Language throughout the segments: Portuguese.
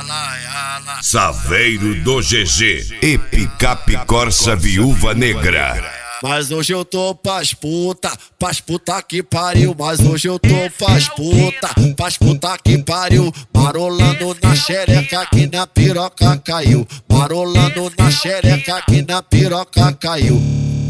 Saveiro do GG e Picape Corsa Viúva Negra. Mas hoje eu tô pras puta que pariu. Mas hoje eu tô pras puta que pariu. Marolando na xereca que na piroca caiu. Marolando na xereca que na piroca caiu.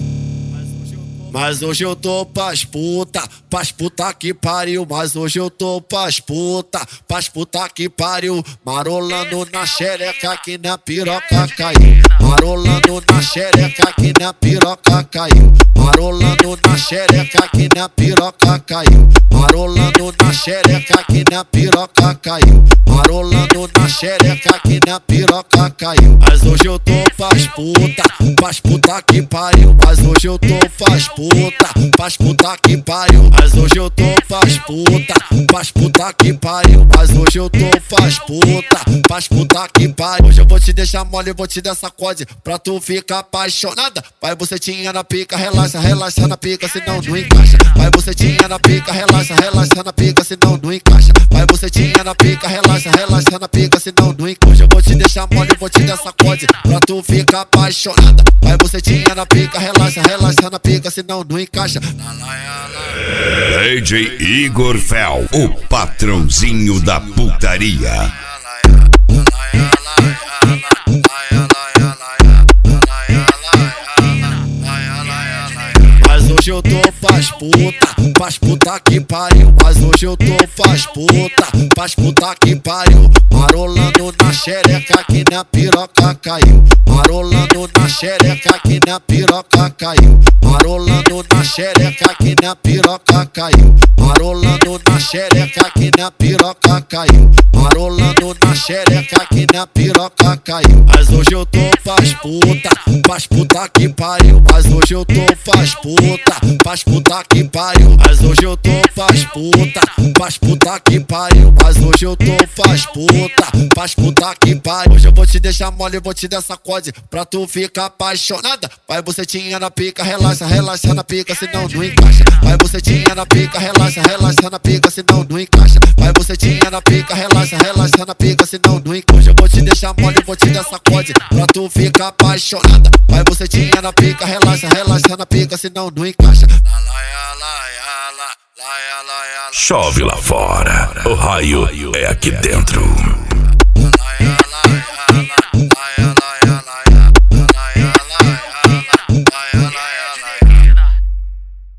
Mas hoje eu tô pras puta que pariu. Mas hoje eu tô pras puta que pariu. Marolando na xereca que na piroca caiu. Marolando na xereca que na piroca caiu. Marolando na xereca que na piroca caiu. Marolando na xereca que na piroca caiu. Marolando na xereca que na piroca caiu. Mas hoje eu tô pras puta que pariu. Mas hoje eu tô pras puta que pariu. Mas hoje eu tô pras puta que pariu. Mas hoje eu tô pras puta que pariu. Hoje eu vou te deixar mole, vou te dar sacode pra tu ficar apaixonada. Vai bucetinha na pica, relaxa na pica, senão não encaixa. Vai bucetinha na pica, relaxa na pica, senão não encaixa. Vai bucetinha na pica, relaxa na pica, senão não encaixa. Hoje eu vou te deixar mole, vou te dar sacode pra tu ficar apaixonada. Vai bucetinha na pica, relaxa na pica, senão não encaixa. DJ Igor Fel, o patrãozinho da putaria. Mas hoje eu tô pras puta que pariu. Mas hoje eu tô pras puta que pariu. Marolando na xereca que na piroca caiu. Marolando na xereca que na piroca caiu. Marolando na xereca que na piroca caiu. Marolando na xereca que na piroca caiu. Marolando na xereca que na piroca caiu. Mas hoje eu tô pras puta que pariu. Mas hoje eu tô pras puta que pariu. Mas hoje eu tô pras puta que pariu. Mas hoje eu tô pras puta que pariu. Hoje eu vou te deixar mole, vou te dar sacode pra tu ficar apaixonada. Vai bucetinha na pica, relaxa na pica, senão não encaixa. Vai bucetinha na pica, relaxa na pica, senão não encaixa. Vai bucetinha na pica, relaxa na pica, senão não encaixa. Hoje eu vou te deixar mole, vou te dar sacode pra tu ficar apaixonada. Vai bucetinha na pica, relaxa na pica, senão não encaixa. Chove lá fora, o raio é aqui dentro.